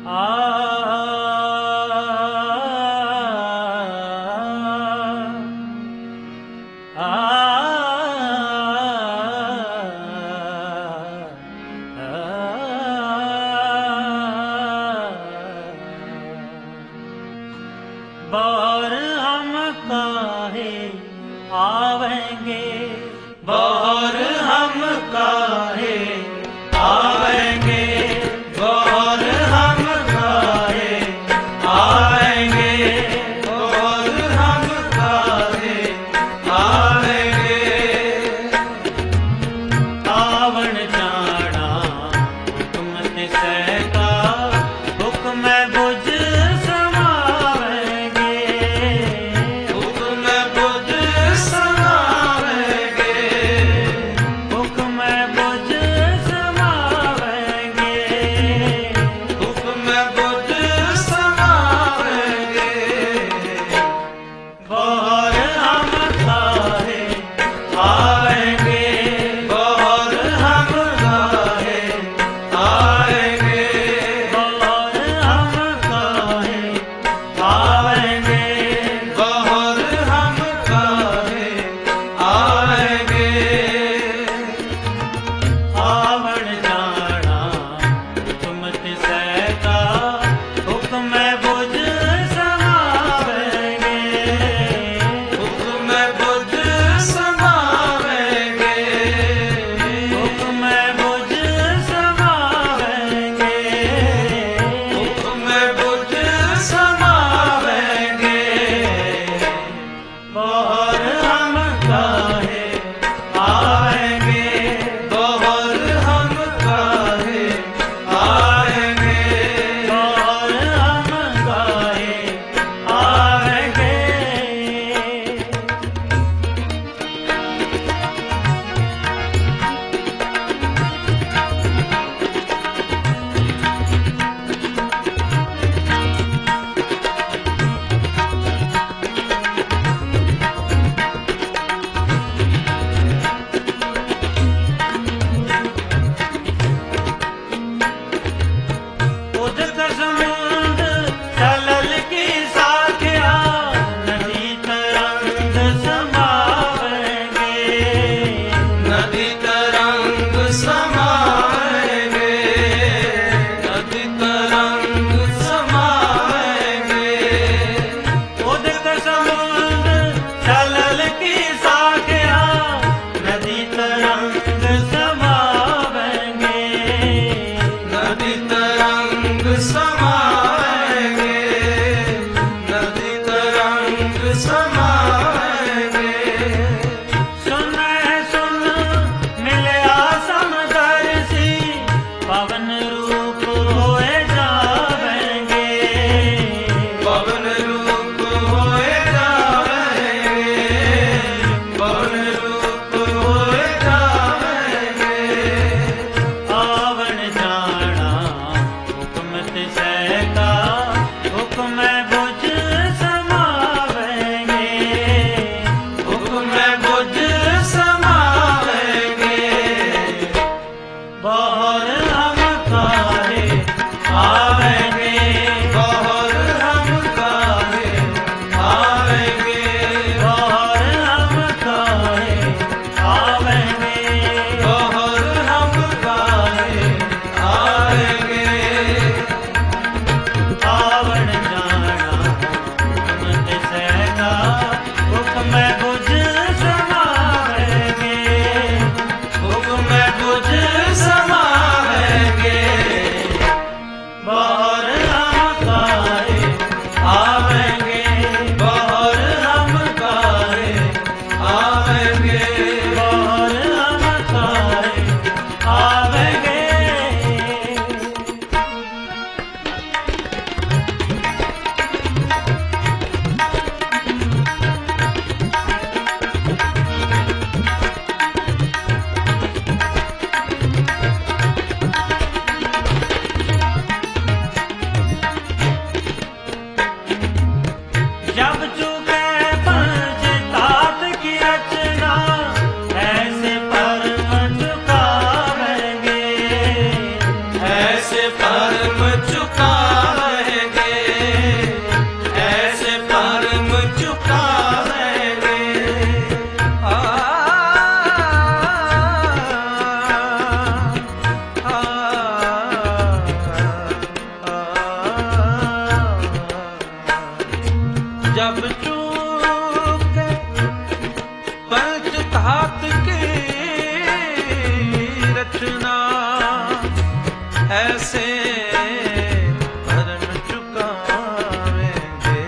बार हम काहे आवेंगे, बार हम काहे आवेंगे, बार हम काहे आवेंगे, बार हम काहे आवेंगे। आवन जाना हुक्म तिसै का, हुक्म बुझ परम चुका ऐसे कर्म चुकावेंगे।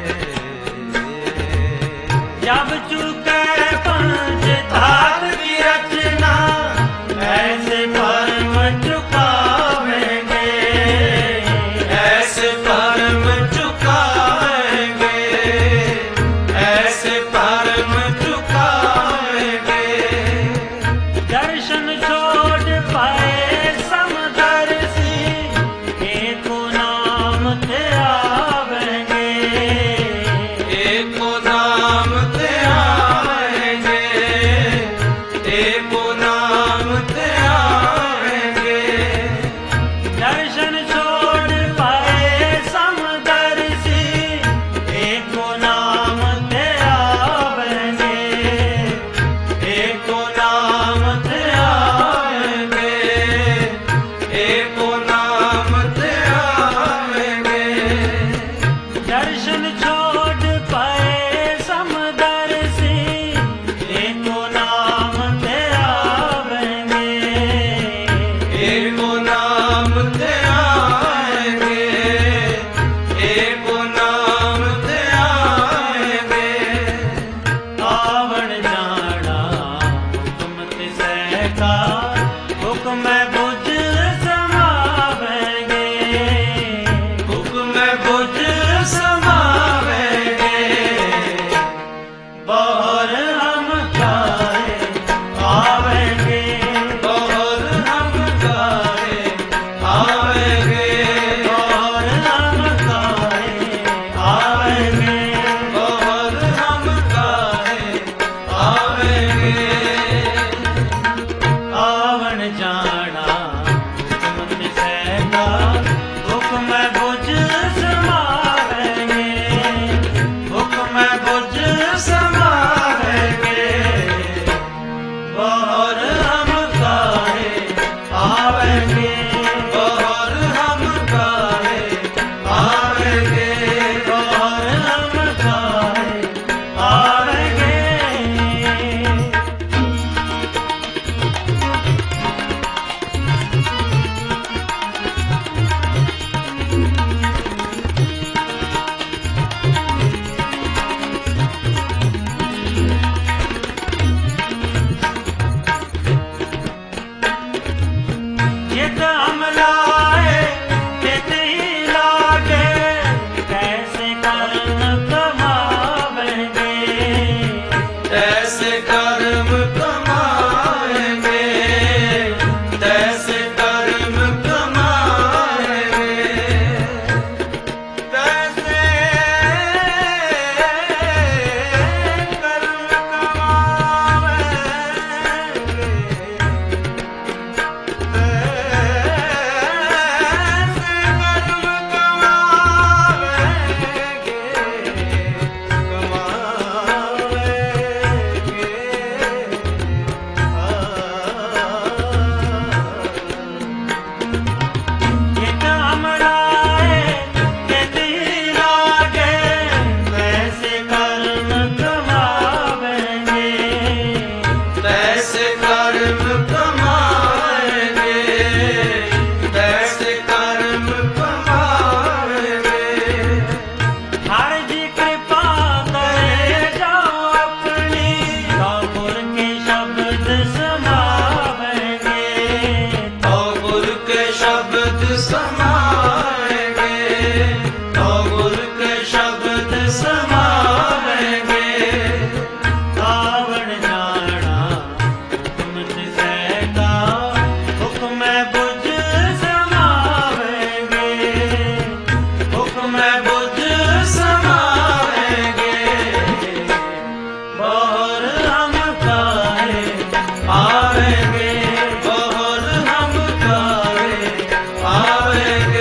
जब चुके पंच धात की रचना ऐसे कर्म चुकावेंगे। ऐसे कर्म चुकावेंगे। ऐसे कर्म चुकावेंगे। दर्शन छोड़ पाए समदर्शी एको नाम ते आवेंगे। एको नाम ते आवेंगे। एको नाम ते आवेंगे। दर्शन छोड़ पाए समदर्शी एको नाम ते आवेंगे। एको नाम ते आवेंगे। एको नाम ते आवेंगे। दर्शन छोड़ पाए समदर्शी एको नाम ते आवेंगे। एको नाम ते आवेंगे। एको नाम ते आवेंगे। आवण जाना हुक्म तिसै का हुक्म बुझ समावेंगे। हुक्म बुझ समावेंगे। और हम काहे आवेंगे। और हम काहे आवेंगे। और हम काहे आवेंगे। और हम काहे आवेंगे। आवण जाना हुक्म तिसै का हुक्म बुझ समावेंगे। हुक्म बुझ समावेंगे। और हम काहे आवेंगे। और हम काहे आवेंगे। और हम काहे आवेंगे। जित हम लाए तित ही लागे कैसे कर्म कमावेंगे। तैसे कर्म कमाएंगे। तैसे कर्म कमाएंगे। तैसे कर्म जित हम लाए तित ही लागे कैसे कर्म कमावेंगे। तैसे कर्म कमाएंगे। तैसे कर्म कमाएंगे। हर जी कृपा करे जाओ अपनी ठाकुर के शब्द समावेंगे। ठाकुर के शब्द समाएंगे। ठाकुर के शब्द समाएंगे। आवण जाना हुक्म तिसै का हुक्म बुझ समावेंगे। हुक्म बुझ समाएंगे। और हम काहे आवेंगे। और हम काहे आवेंगे।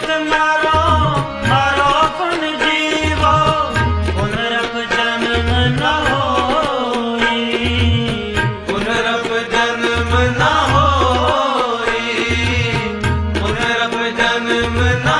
एक मारो मारो पुन जीवो पुनरप जन्म न होई पुनरप जन्म न होई पुनरप जन्म न